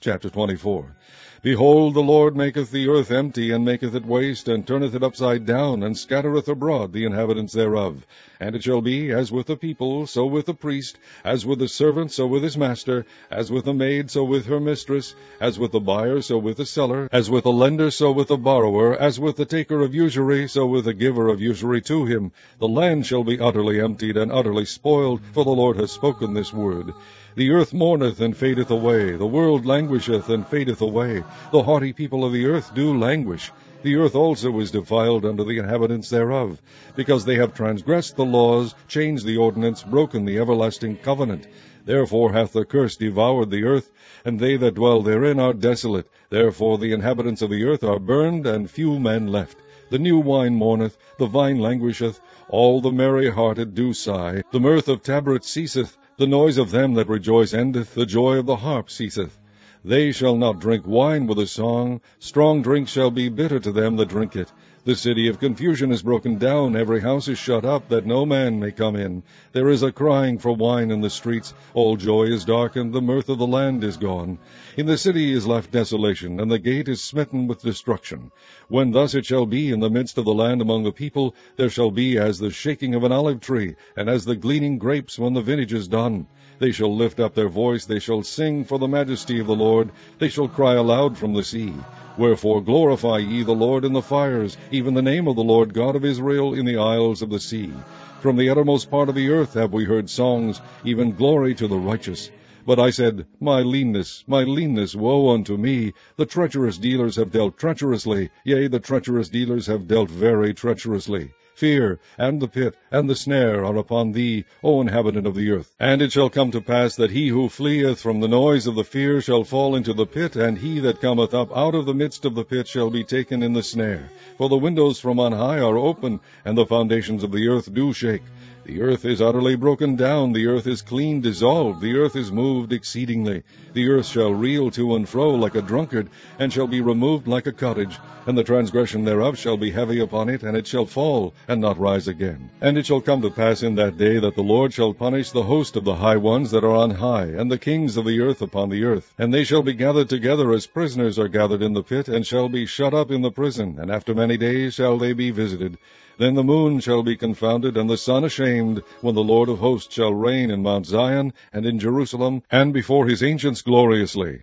Chapter 24. Behold, the Lord maketh the earth empty, and maketh it waste, and turneth it upside down, and scattereth abroad the inhabitants thereof. And it shall be, as with the people, so with the priest, as with the servant, so with his master, as with the maid, so with her mistress, as with the buyer, so with the seller, as with the lender, so with the borrower, as with the taker of usury, so with the giver of usury to him. The land shall be utterly emptied, and utterly spoiled, for the Lord hath spoken this word. The earth mourneth and fadeth away, the world languisheth and fadeth away, the haughty people of the earth do languish. The earth also is defiled under the inhabitants thereof, because they have transgressed the laws, changed the ordinance, broken the everlasting covenant. Therefore hath the curse devoured the earth, and they that dwell therein are desolate. Therefore the inhabitants of the earth are burned, and few men left. The new wine mourneth, the vine languisheth, all the merry-hearted do sigh. The mirth of tabrets ceaseth, the noise of them that rejoice endeth, the joy of the harp ceaseth. They shall not drink wine with a song, strong drink shall be bitter to them that drink it. The city of confusion is broken down, every house is shut up, that no man may come in. There is a crying for wine in the streets, all joy is darkened, the mirth of the land is gone. In the city is left desolation, and the gate is smitten with destruction. When thus it shall be in the midst of the land among the people, there shall be as the shaking of an olive tree, and as the gleaning grapes when the vintage is done. They shall lift up their voice, they shall sing for the majesty of the Lord, they shall cry aloud from the sea. Wherefore glorify ye the Lord in the fires, even the name of the Lord God of Israel in the isles of the sea. From the uttermost part of the earth have we heard songs, even glory to the righteous. But I said, my leanness, woe unto me! The treacherous dealers have dealt treacherously, yea, the treacherous dealers have dealt very treacherously. Fear, and the pit, and the snare are upon thee, O inhabitant of the earth. And it shall come to pass that he who fleeth from the noise of the fear shall fall into the pit, and he that cometh up out of the midst of the pit shall be taken in the snare. For the windows from on high are open, and the foundations of the earth do shake. The earth is utterly broken down, the earth is clean dissolved, the earth is moved exceedingly. The earth shall reel to and fro like a drunkard, and shall be removed like a cottage, and the transgression thereof shall be heavy upon it, and it shall fall, and not rise again. And it shall come to pass in that day that the Lord shall punish the host of the high ones that are on high, and the kings of the earth upon the earth. And they shall be gathered together as prisoners are gathered in the pit, and shall be shut up in the prison, and after many days shall they be visited. Then the moon shall be confounded, and the sun ashamed, when the Lord of hosts shall reign in Mount Zion, and in Jerusalem, and before his ancients gloriously.